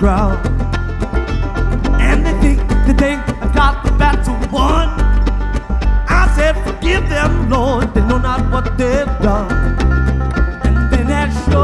crowd. And they think that they have got the battle won. I said, forgive them, Lord, they know not what they've done.